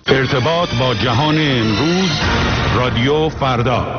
ارتباط با جهان امروز، رادیو فردا.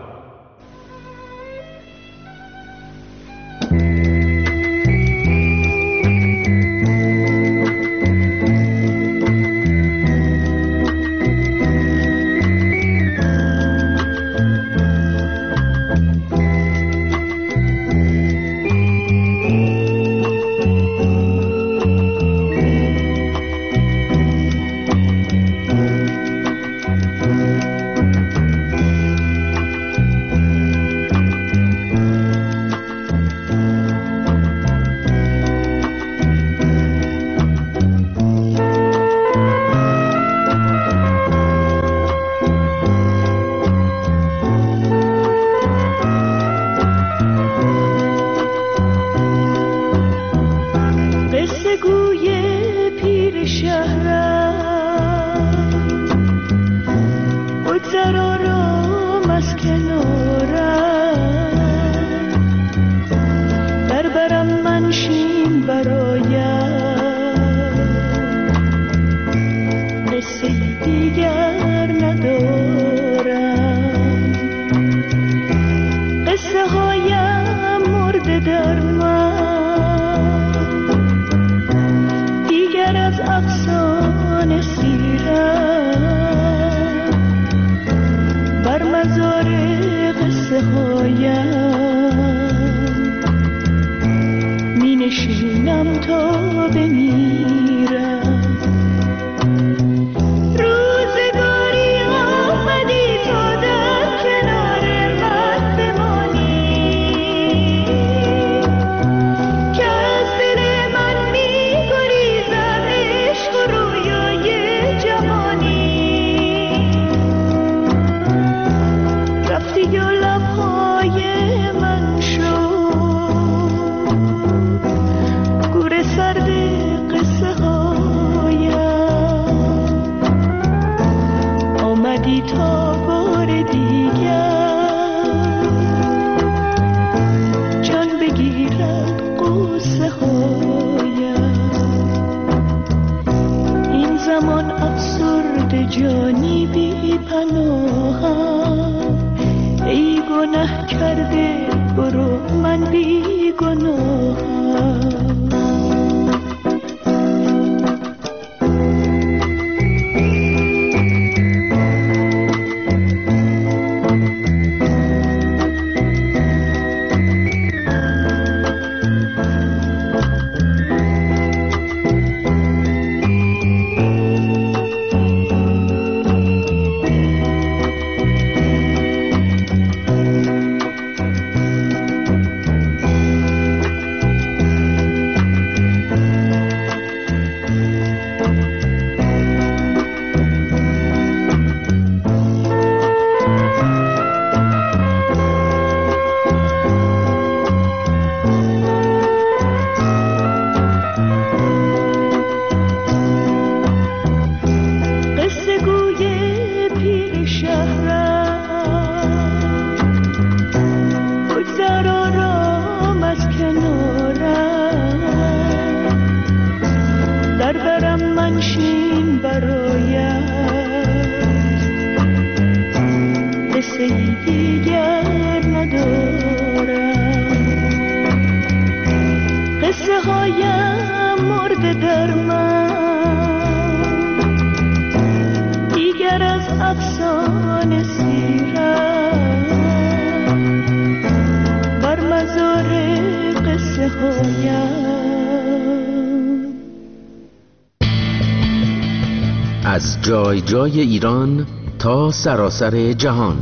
از جای جای ایران تا سراسر جهان،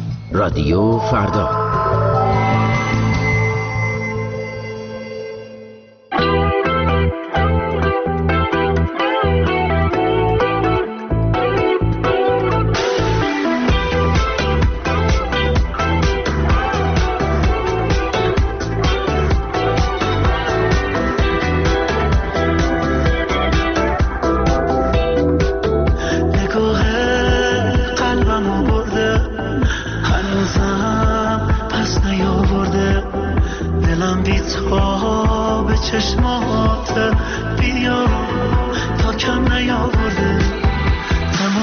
رادیو فردا. چشمات بیا تا کم نیاورده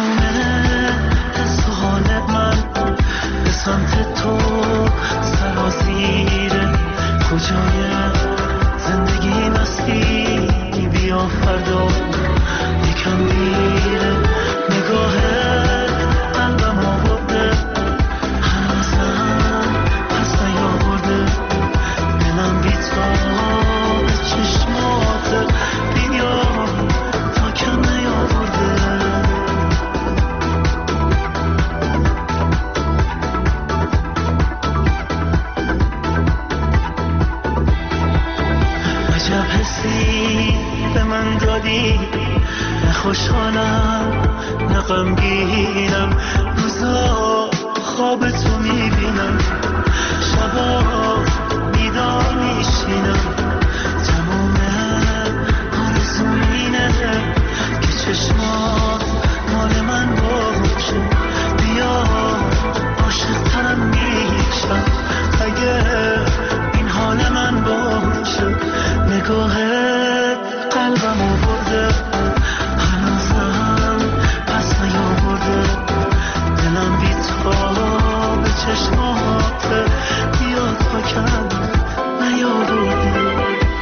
خوشحالم نه غمگینم، روزا خواب تو میبینم، شبا بیدار میشینم، تمام آرزوم اینه که چشمات مال من باشه، بیا عاشق ترم میشم اگه این حال من باشه، نگاهت قلبمو برده هنوزم پس نیاورده، دلم بی تا به چشماته بیا تا کم نیاورده.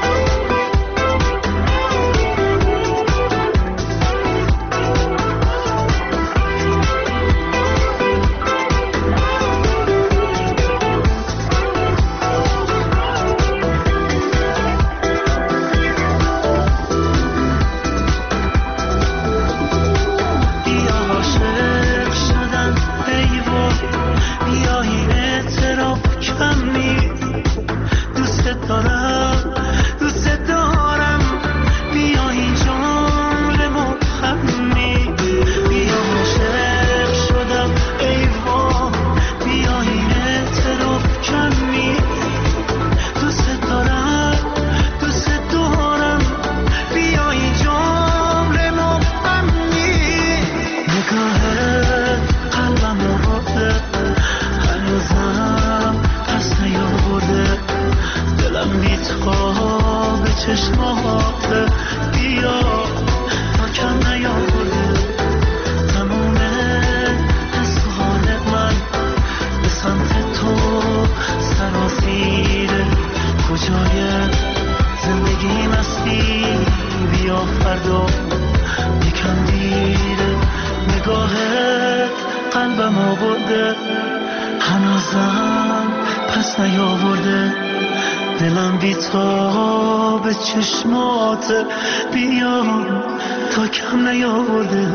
هنوزم پس نیاورده، دلم بی تا به چشمات بیا تا کم نیاورده.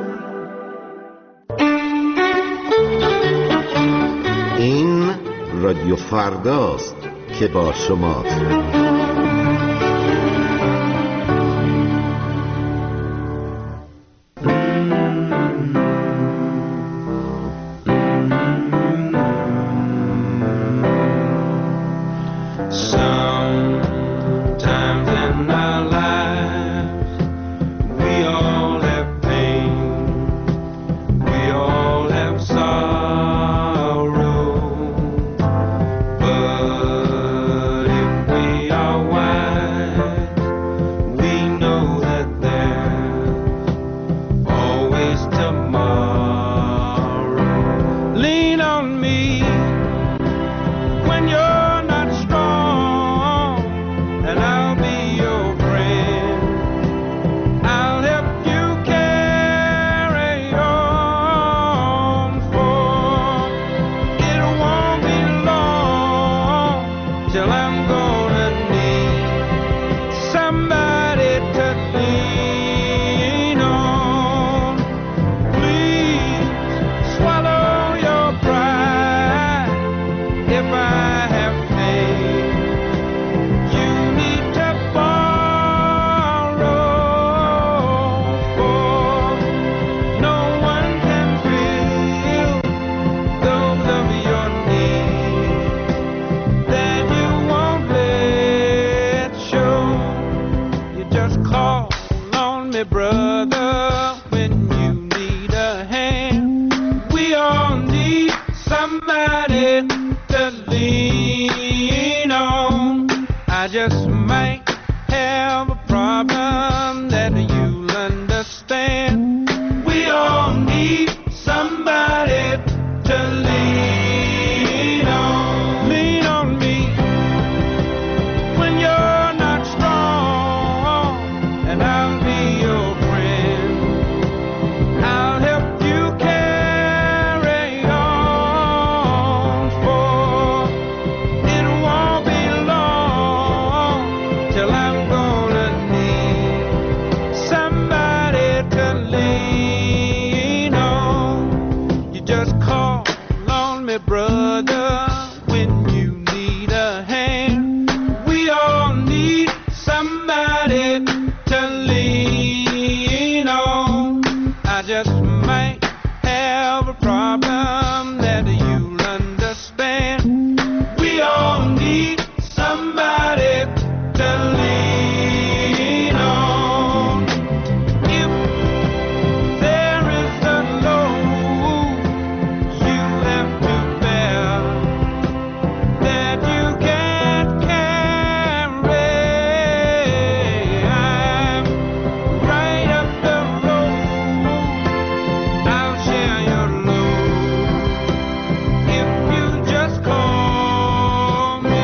این رادیو فرداست که با شماست. We are just might have a problem that you'll understand. We all need somebody to lean on. If there is a load you have to bear that you can't carry, I'm right up the road. I'll share your load if you just call me.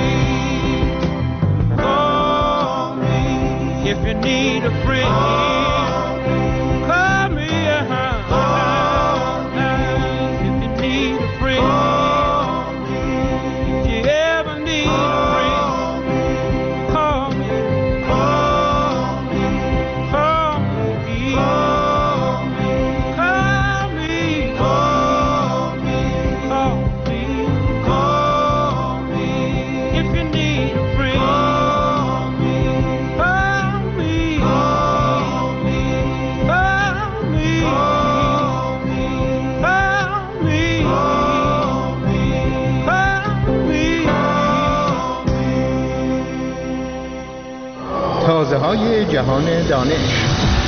If you need a friend, call me. If you need a friend, if you ever need a friend, call me. Call me. Call me. If you need a friend. تازه‌های جهان دانش.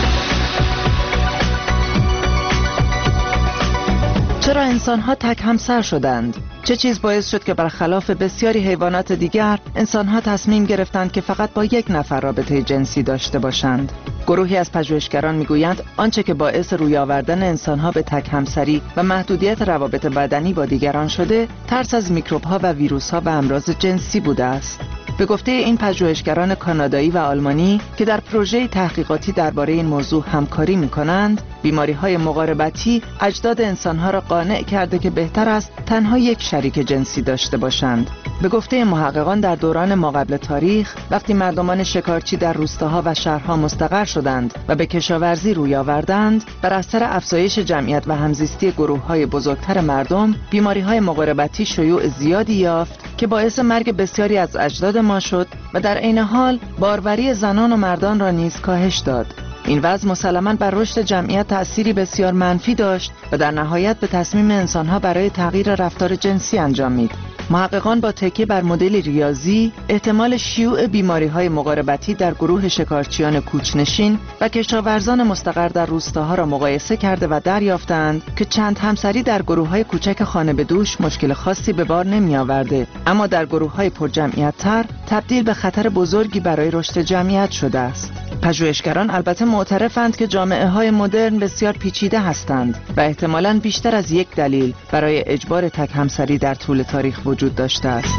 چرا انسان‌ها تک همسر شدند؟ چه چیز باعث شد که برخلاف بسیاری حیوانات دیگر انسان‌ها تصمیم گرفتند که فقط با یک نفر رابطه جنسی داشته باشند؟ گروهی از پژوهشگران میگویند آنچه که باعث روی آوردن انسان‌ها به تک همسری و محدودیت روابط بدنی با دیگران شده، ترس از میکروب‌ها و ویروس‌ها و امراض جنسی بوده است. به گفته این پژوهشگران کانادایی و آلمانی که در پروژه تحقیقاتی درباره این موضوع همکاری می‌کنند، بیماری‌های مقاربتی اجداد انسان‌ها را قانع کرده که بهتر است تنها یک شریک جنسی داشته باشند. به گفته محققان در دوران ماقبل تاریخ، وقتی مردمان شکارچی در روستاها و شهرها مستقر شدند و به کشاورزی روی آوردند، بر اثر افزایش جمعیت و همزیستی گروه‌های بزرگتر مردم، بیماری‌های مقاربتی شیوع زیادی یافت که باعث مرگ بسیاری از اجداد ما شد و در عین حال باروری زنان و مردان را نیز کاهش داد. این وضع مسلماً بر رشد جمعیت تأثیری بسیار منفی داشت و در نهایت به تصمیم انسان‌ها برای تغییر رفتار جنسی انجامید. محققان با تکیه بر مدل ریاضی احتمال شیوع بیماری‌های مقاربتی در گروه شکارچیان کوچ‌نشین و کشاورزان مستقر در روستاها را مقایسه کرده و دریافتند که چند همسری در گروه‌های کوچک خانه به دوش مشکل خاصی به بار نمی‌آورده، اما در گروه‌های پرجمعیت‌تر تبدیل به خطر بزرگی برای رشد جمعیت شده است. پژوهشگران البته معترفند که جامعه‌های مدرن بسیار پیچیده هستند و احتمالاً بیشتر از یک دلیل برای اجبار تک همسری در طول تاریخ وجود داشته است.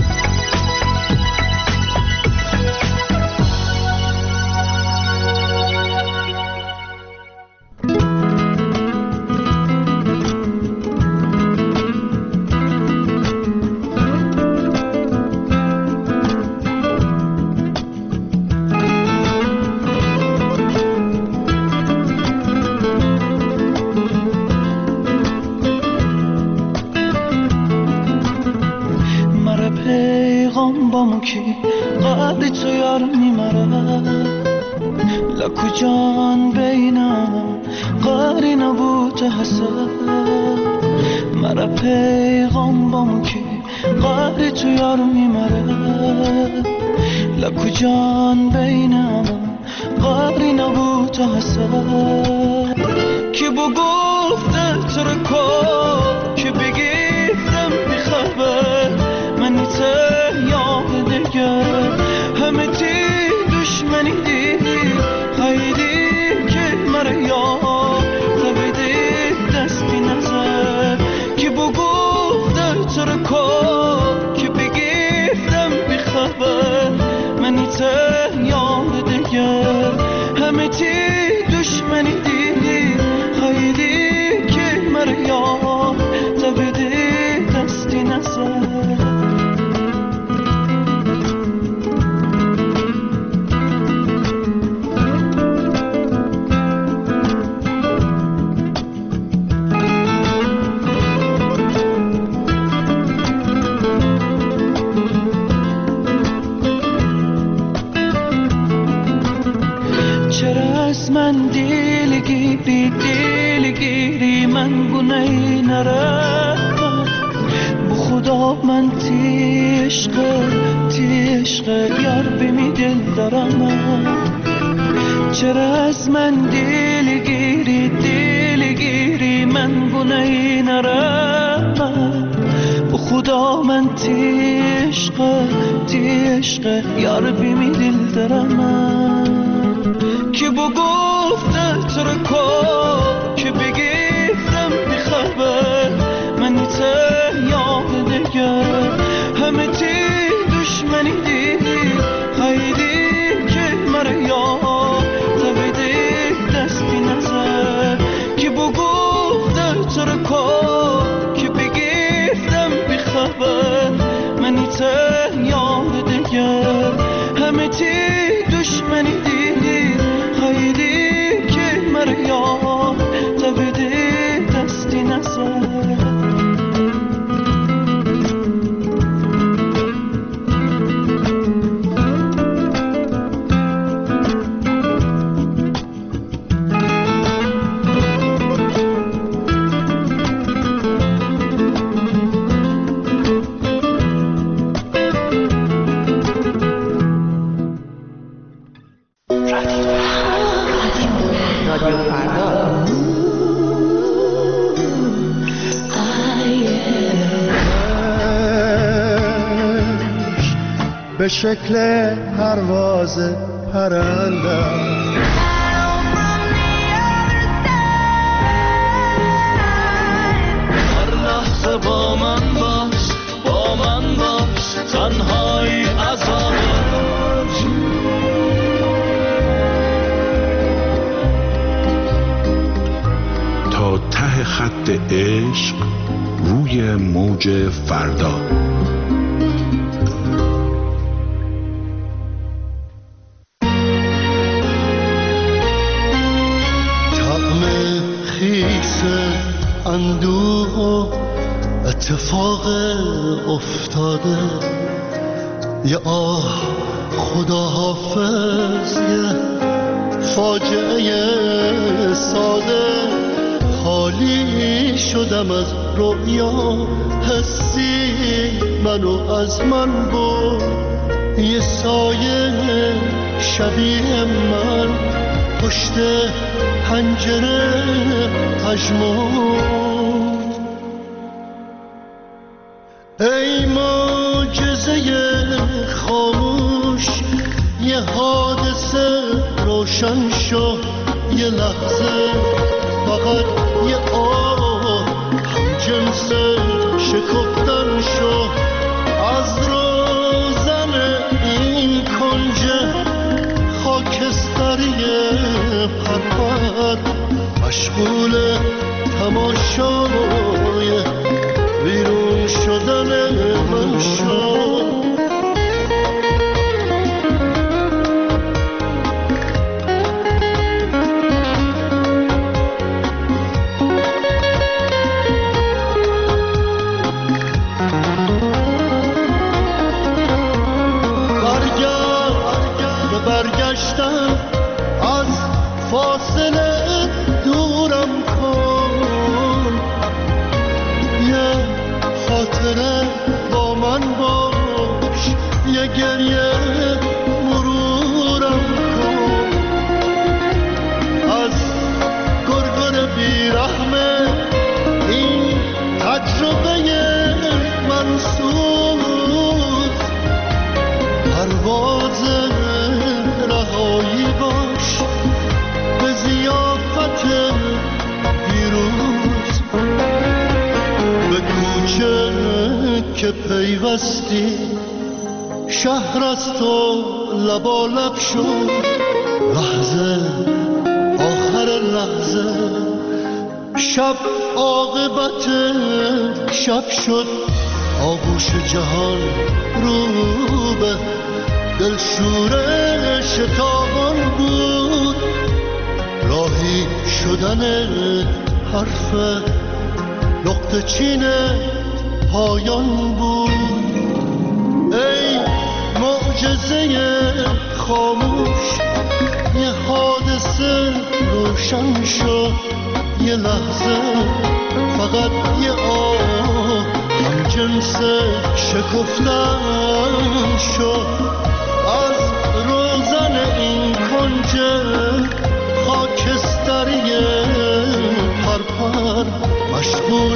جان بینم قاری نبود حسد مرا پیغام بامو که قاری تو یارو میمره لکو جان بینم قاری نبود حسد کی بگفته تو رو کن که بگیفتم بخبر منی ته یاد دیگه همه تی دشمنی دی خیلی که مرا یاد تبیدی دست بی نظر که بگفته تو رو کن که بگیفتم بخبر منی ته یاد دیگه همه تی دشمنی دی خیلی من گونه نرم به خدا من تی عشق یار بمی دل دارم چرا از من دلگیری من گونه نرم به خدا من تی عشق یار بمی دل دارم که بگفته تو رو که بگیفتم بی خبر من ته یاد دگر همه تی دشمنی دیدی خیلی که مرا یاد تبیده دست بی نظر که بگفته تو رو که بگیفتم بی خبر من ته یاد دگر همه تی دشمنی دیدی خیلی که مرا یاد تبیده دستی نظر به شکل پرواز پرندم هر لحظه با من باش تنهایی عذابه تا ته خط عشق روی موج فردا. اندوه و اتفاق افتاده یه آه خدا حافظ یه فاجعه ساده خالی شدم از رویا حسی منو از من برد یه سایه شبیه من پشت پنجره پژمرد ای معجزه خاموش یه حادثه روشن شد یه لحظه فقط یه آه همجنس شکفتن شد از روزن این کنج خاکستری پرپر مشغول تماشای بیرون شدن من شد برگشتم از فاصله دورم کن یه خاطره با من باش یه گریه مرورم کن از گرگر بیرحمه این تجربه منصور پرواز رهایی باش به ضیافت پیروز به کوچه که پیوستی شهر از تو لبالب شد لحظه آخر لحظه شب عاقبت شب شد آغوش جهان رو به دلشوره شتابان بود راهی شدن حرف نقطه چین پایان بود ای معجزه خاموش یه حادثه روشن شد یه لحظه فقط یه آه هم جنس شکفتن شد. از روزن این کنج خاکستری پرپر مشغول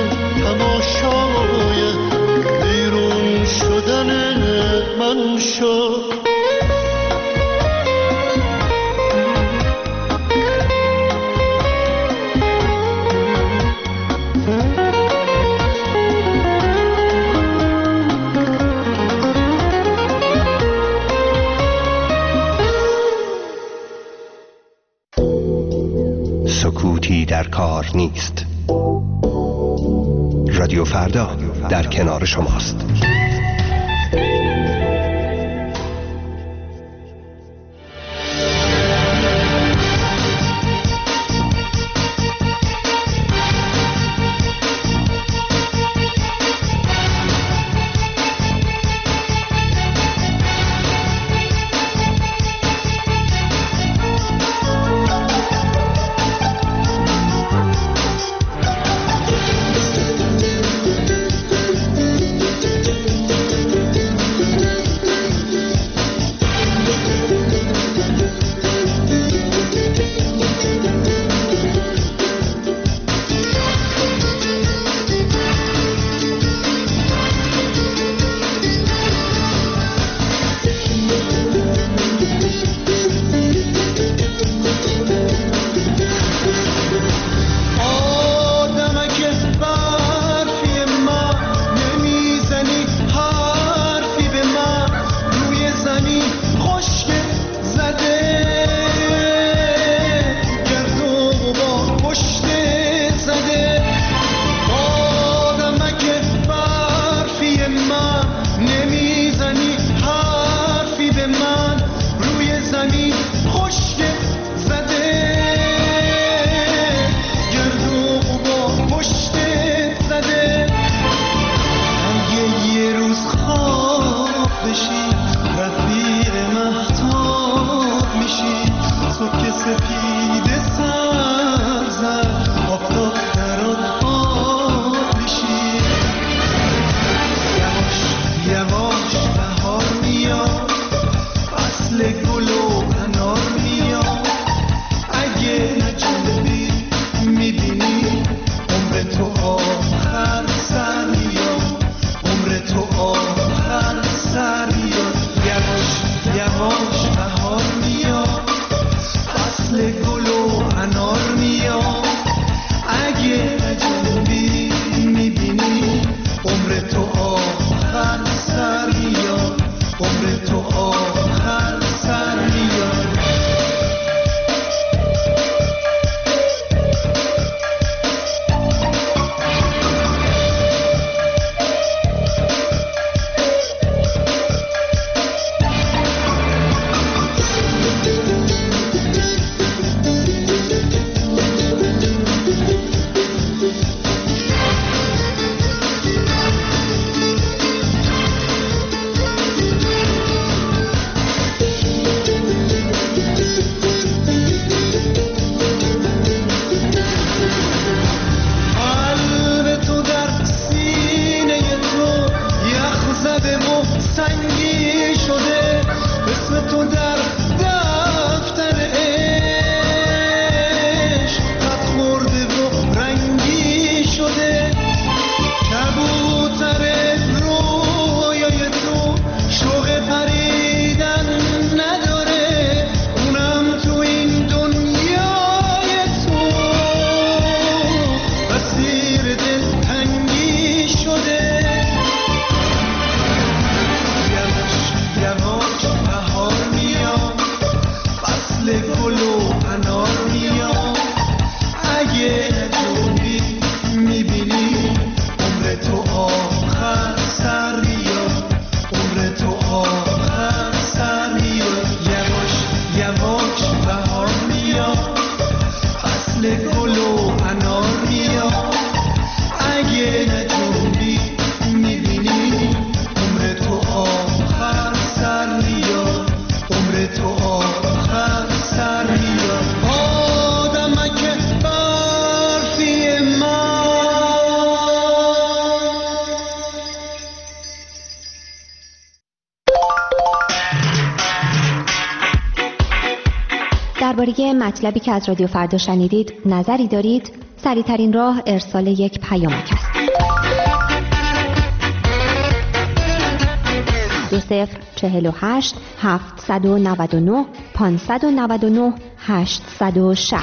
تماشای بیرون شدن من شد. سکوتی در کار نیست. رادیو فردا در کنار شماست. درباره مطلبی که از رادیو فردا شنیدید نظری دارید؟ سریع‌ترین راه ارسال یک پیامک است. 2048 799 599 860.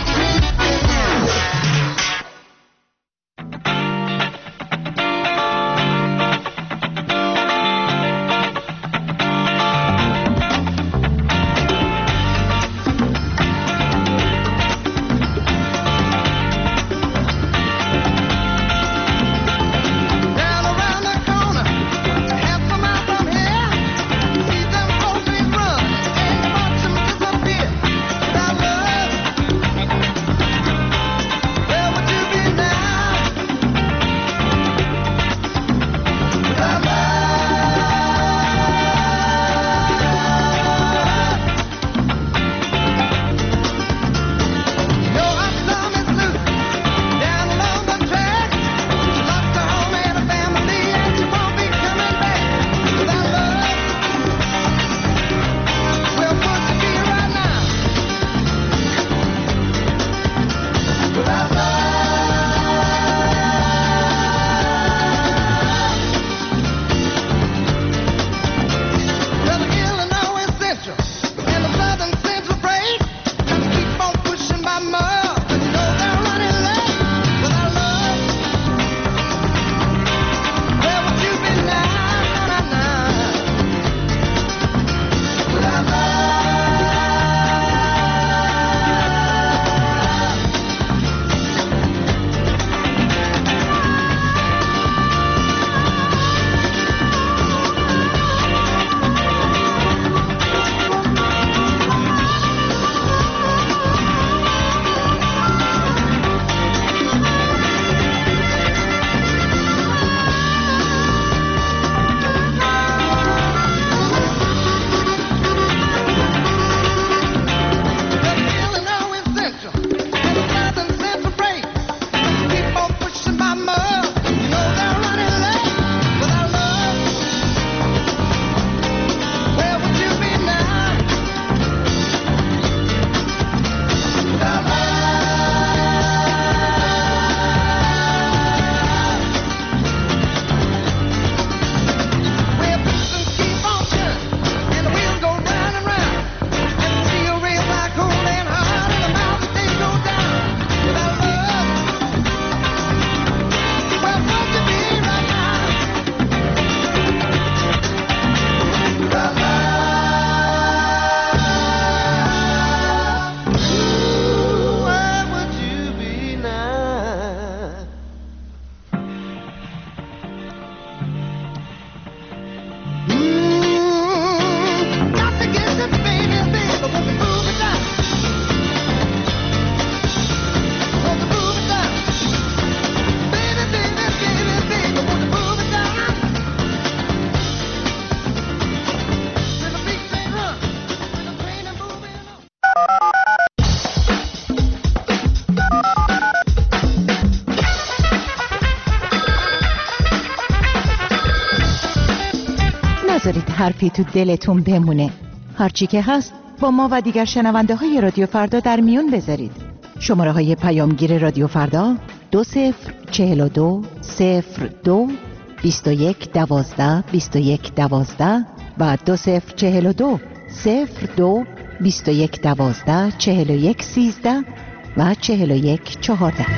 نذارید حرفی تو دلتون بمونه. هرچی که هست با ما و دیگر شنونده های رادیو فردا در میون بذارید. شماره های پیامگیر رادیو فردا 2042 02 21 12 21 12 و 2042 02 21 12 41 13 و 41 14.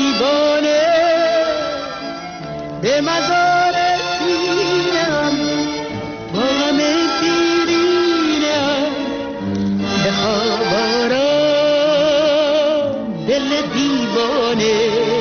دیوانه به مزار سینم با غم دیرینم بخوابارم دل دیوانه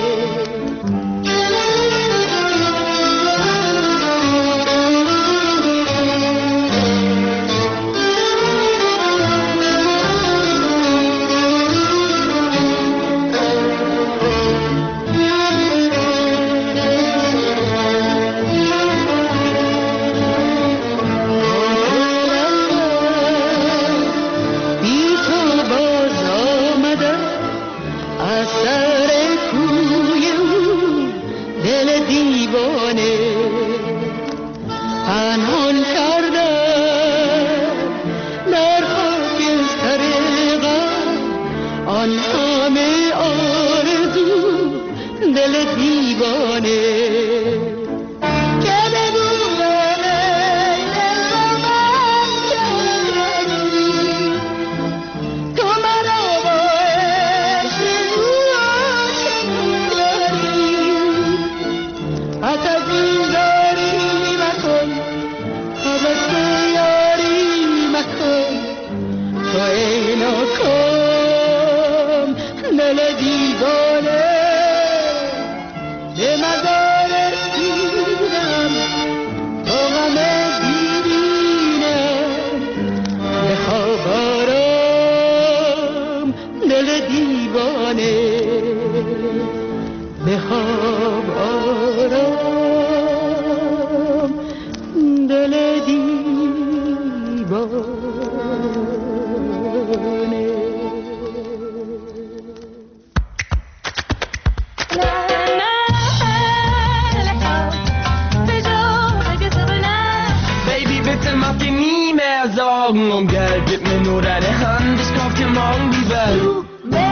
Om geld, gib mir nur deine Hand, ich kauf dir morgen die Welt. Tu me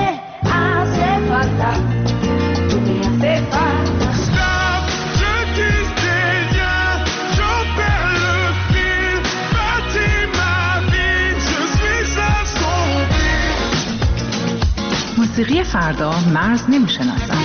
haces falta, tu me haces falta. Stop, je quitte tes liens, j'en perds le fil. Bâtis ma vie, je suis assombri. موسیقی فردا مرز نمیشناسد.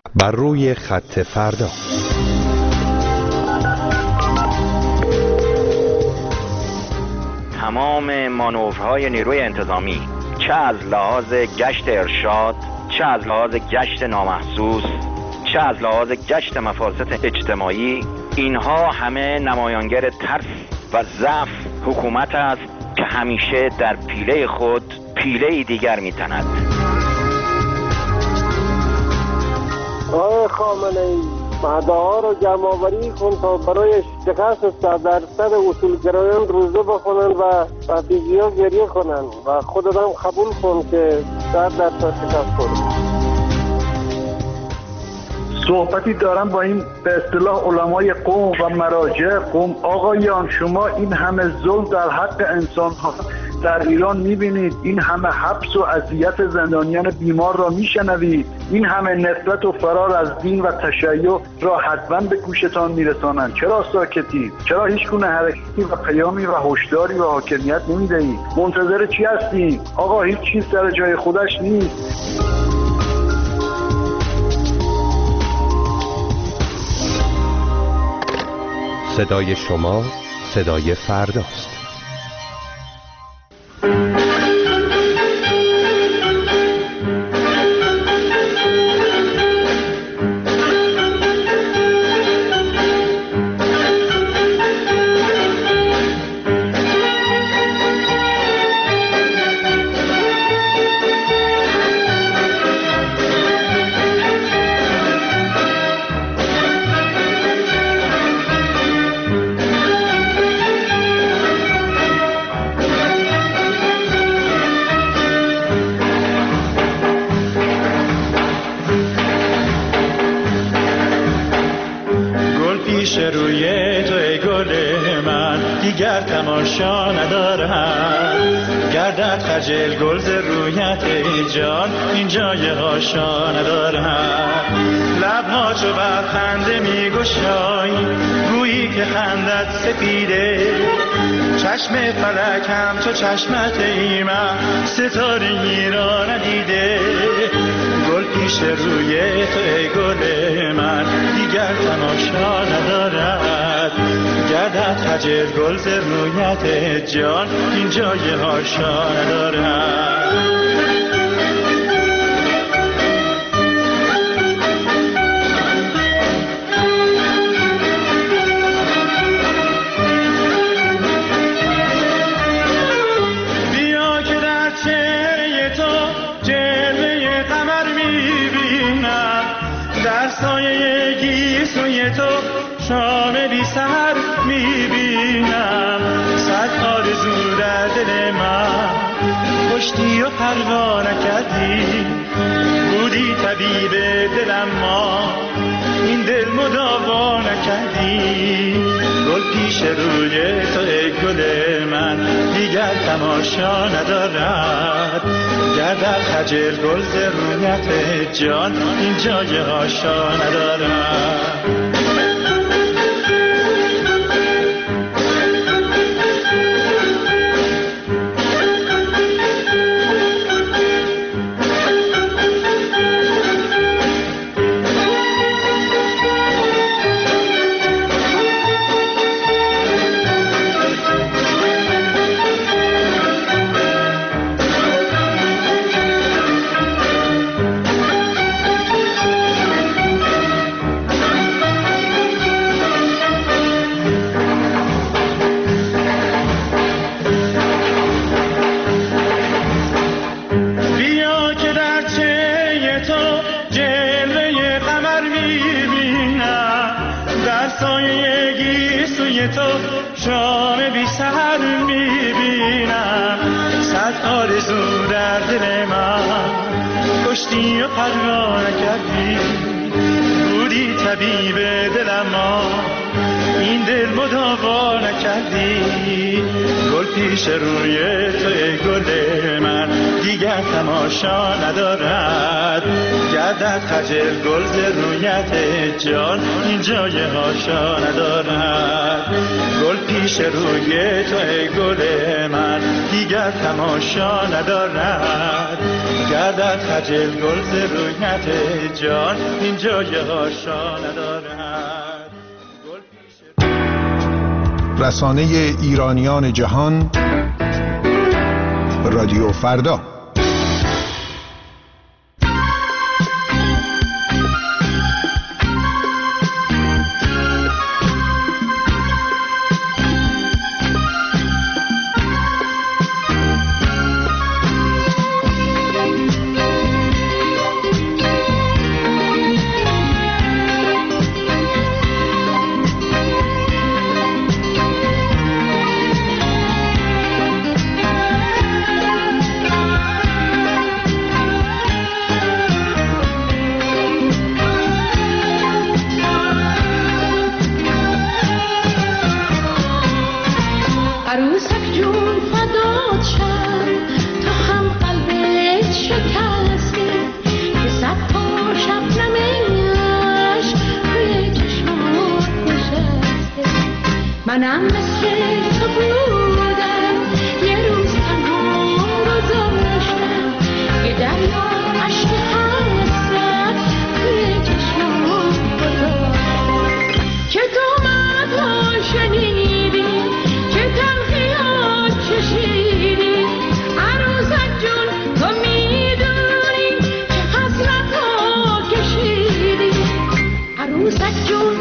بر روی خط فردا. تمام مانورهای نیروی انتظامی، چه از لحاظ گشت ارشاد، چه از لحاظ گشت نامحسوس، چه از لحاظ گشت مفاسد اجتماعی، اینها همه نمایانگر ترس و ضعف حکومت است که همیشه در پیله خود پیله دیگر می‌تند. آقای خامنه‌ای، مدعا رو جمع‌آوری کن تا برای شکست 100% اصولگرایان روزه بخونن و رفیقی‌ها گریه کنن و خودت هم قبول کن که 100% شکست کنن. صحبتی دارم با این به اصطلاح علمای قوم و مراجع قوم. آقایان، شما این همه ظلم در حق انسان‌ها در ایران می‌بینید، این همه حبس و اذیت زندانیان بیمار را می‌شنوید، این همه نفرت و فرار از دین و تشیع را حتما به گوشتان میرسانند. چرا ساکتید؟ چرا هیچ گونه حرکتی و پیامی و هشداری و حاکمیت نمی‌دهید؟ منتظر چی هستید؟ آقا هیچ چیز سر جای خودش نیست. صدای شما صدای فرداست. دیگر تماشا ندارم، گردد خجل گل ز رویت جان، این جای هاشا ندارم. لبها چو بر خنده می گشایی، گویی که خندت سپیده، چشم فلک هم چو چشمت ایمن، ستاره‌ای را ندیده. گل پیش روی تو ای گل من، دیگر تماشا ندارد، گردد خجل گل ز رویت جان، این جای هاشا ندارد. بیا که در چهره تو جلوه قمر میبینم، در سایه گیسوی تو شام بی سحر میبینم. صد آرزو در دل من کشتی و پروا نکردی، بودی طبیب دلم ما این دل مداوا نکردی. گل پیش روی تو ای گل من، دیگر تماشا ندارد، گردد خجل گل ز رویت جان، این جای هاشا ندارد. تو شام بی سحر میبینم. صد آرزو در دل من کشتی و پروا نکردی، بودی طبیب دلم ما این دل مداوا نکردی. گل پیش روی توی گل من دیگر تماشا ندارد، گردد خجل گل ز رویت جان این جای هاشا ندارد. گل پیش روی توی گل من دیگر تماشا ندارد، گردد خجل گل ز رویت جان این جای هاشا ندارد. رسانه ایرانیان جهان رادیو فردا. منم مثل تو بودم یه روز تنها گذاشتم یه دریا عشق حسرت توی چشمام گذاشتم که تو مدها شنیدی که تلخیات چشیدی عروسک جون تو میدونی که حسرت ها کشیدی عروسک جون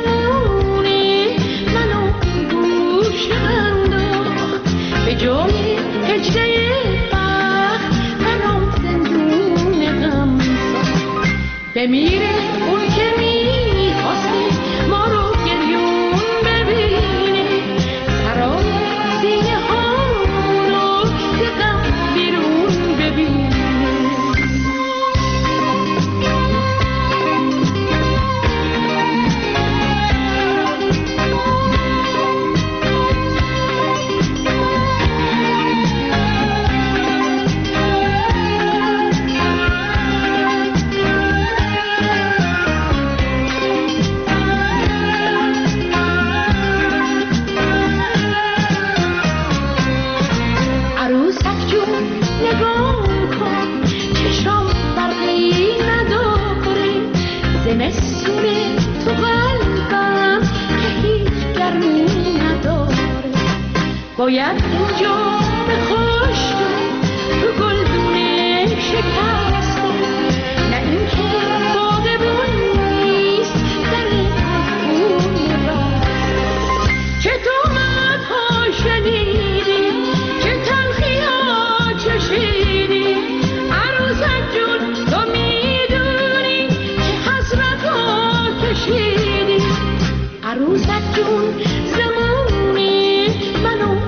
به جای هجده بخت برام زندون غم بمیره اون که میخواسته ما رو گریون ببینه سرای سینه ها رو ز غم بیرون ببینه باید اینجا به خشک تو گلدونه شکسته نه اینکه باغبون نیست در خون بست که تو مدها شنیدی که تلخی ها چشیدی عروسک جون تو میدونی که حسرت ها کشیدی عروسک جون زمونی منو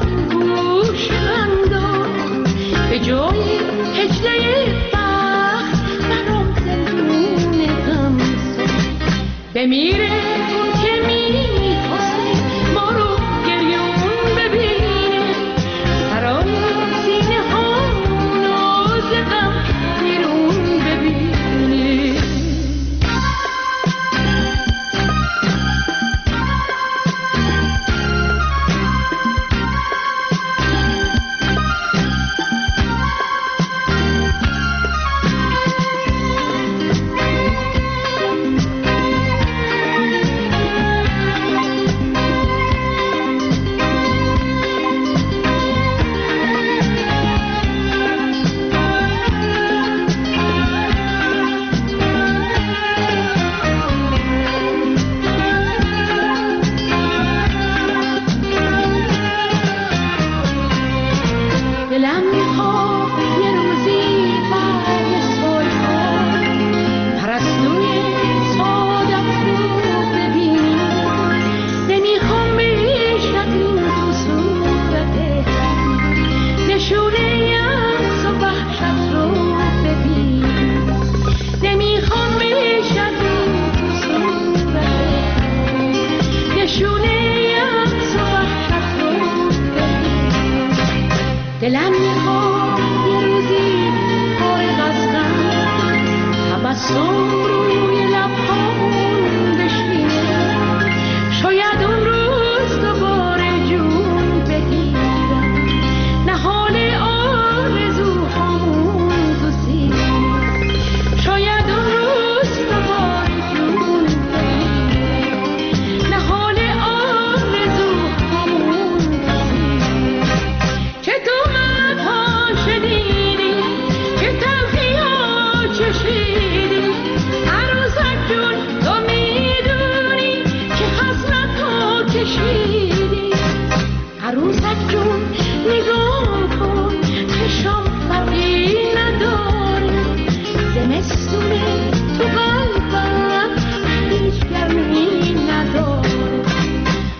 به جای هجده بخت برام زندون غم بمیره اون که میخواسته ما رو گریون ببینه سرای سینه ها رو ز غم بیرون ببینه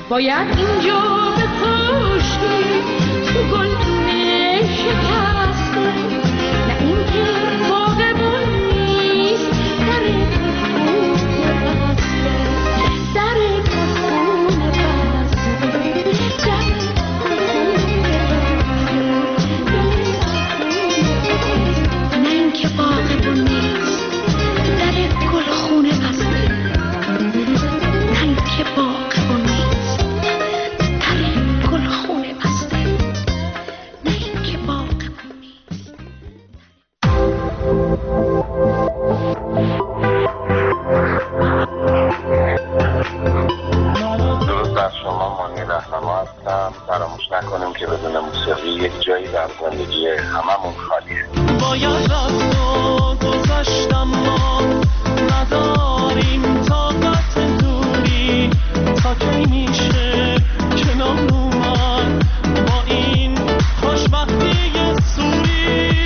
باید اینجا بکشی تو گلدونه شکسته، نه اینکه باغبون نیست در گلخونه بسته، در گلخونه بسته، نه اینکه باغبون نیست در گلخونه بسته، نه اینکه باغبون نیست در گلخونه بسته، نه اینکه باغبون نیست. درود بر شما، مانی رهنما هستم. فراموش نکنیم که بدون موسیقی یک جایی در زندگی هممون خالیه. باید رفت و گذشتم، ما نداریم طاقت دوری، تا کی میشه کنار اومد با این خوشبختی سوری.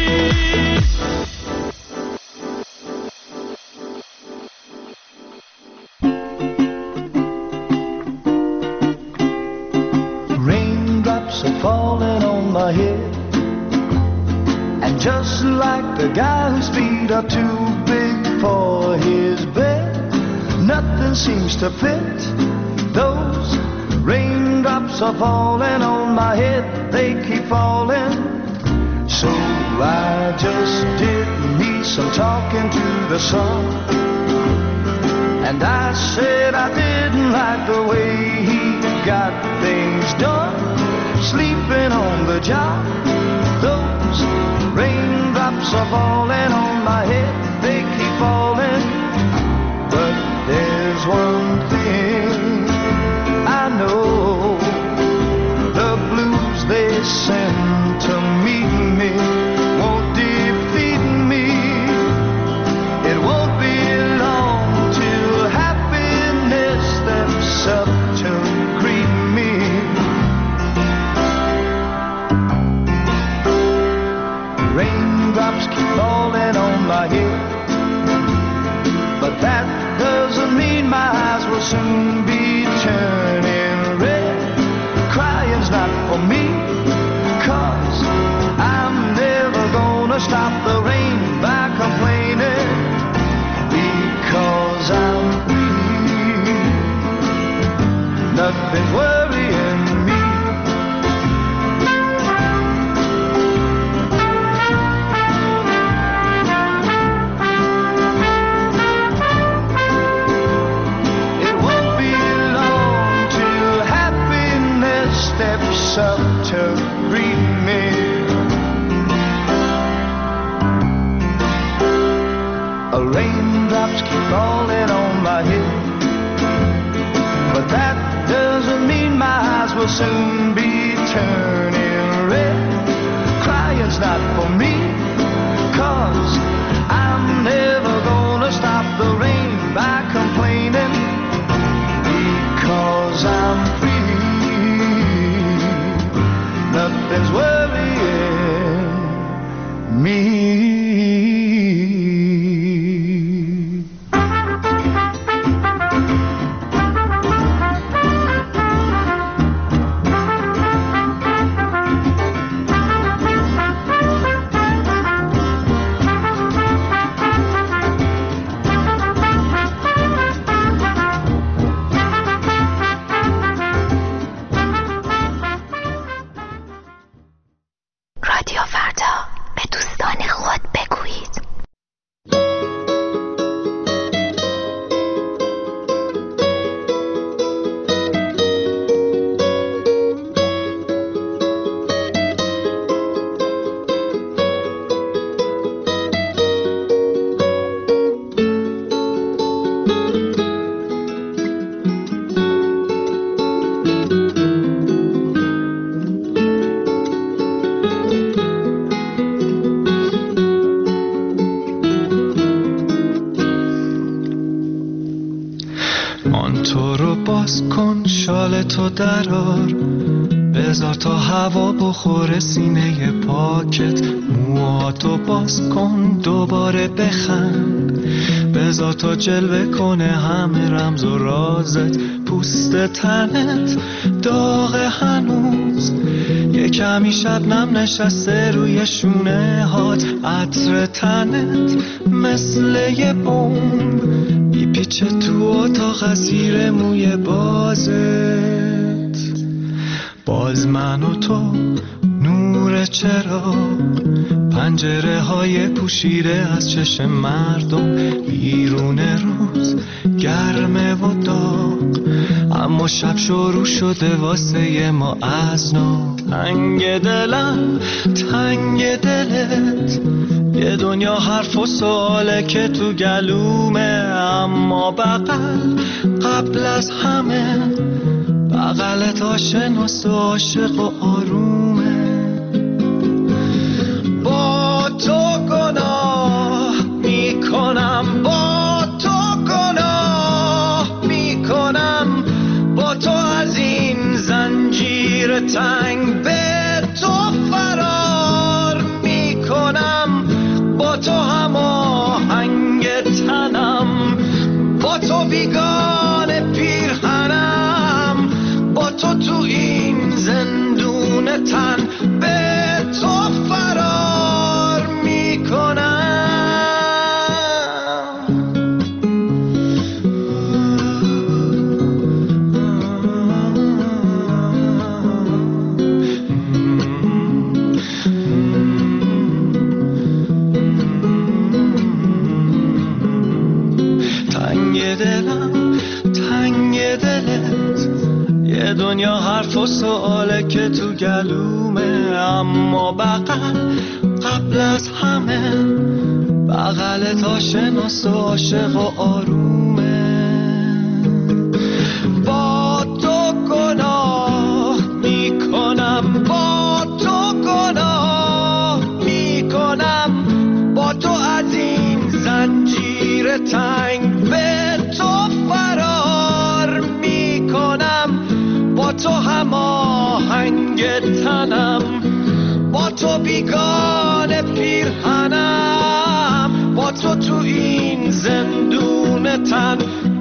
Raindrops are falling on my head, and just like the guy whose feet are too big for his bed, nothing seems to fit. Those raindrops are falling on my head, they keep falling. So I just did me some talking to the sun, and I said I didn't like the way he got things done, sleeping on the job. Those raindrops are falling on my head, they keep falling. But there's one thing I know, the blues they send to meet me won't defeat me. It won't be long till happiness steps up to greet me. Raindrops keep falling on my head, but that doesn't mean my eyes will soon be turning red. Crying's not for me, 'cause I'm never gonna stop the rain by complaining, because I'm free. Nothing's worrying me. It won't be long till happiness steps up to greet me. Raindrops keep falling on my head, but that doesn't mean my eyes will soon be turning red. Crying's not for me, 'cause I'm never gonna stop the rain by complaining, because I'm free. Nothing's worrying me. رادیو فردا، به دوستان خود بگویید. تو درار، بذار تا هوا بخوره سینه پاکت، موهاتو باز کن دوباره بخند، بذار تا جلوه کنه همه رمز و رازت. پوست تنت داغ هنوز، یه کمی شبنم نشسته روی شونه هات. عطر تنت مثل یه بمب میپیچه تو اتاق زیر موی بازت. باز من و تو نور چراغ، پنجره های پوشیده از چشم مردم. بیرون روز گرمه و داغ، اما شب شروع شده واسه ما از نو. تنگ دلم تنگ دلت، یه دنیا حرف و سواله که تو گلومه. اما بغل قبل از همه، بغلت آشناس و عاشق و آرومه. با تو گناه میکنم، با تو گناه میکنم، با تو از این زنجیر تنگ به تو فرار میکنم. با تو هماهنگ تنم، با تو بیگانه پیرهنم، با تو تو این زندون تن به تو فرار میکنم. تنگ دلم تنگ دلت، یه دنیا حرف و سواله که تو گلومه. اما بغل قبل از همه، بغلت آشناس و عاشق و آرومه. با تو گناه میکنم، با تو گناه میکنم، با تو از این زنجیر تنگ به تو فرار میکنم. با تو هماهنگ تنم، با تو بیگانه پیرهنم، با تو تو این زندون تن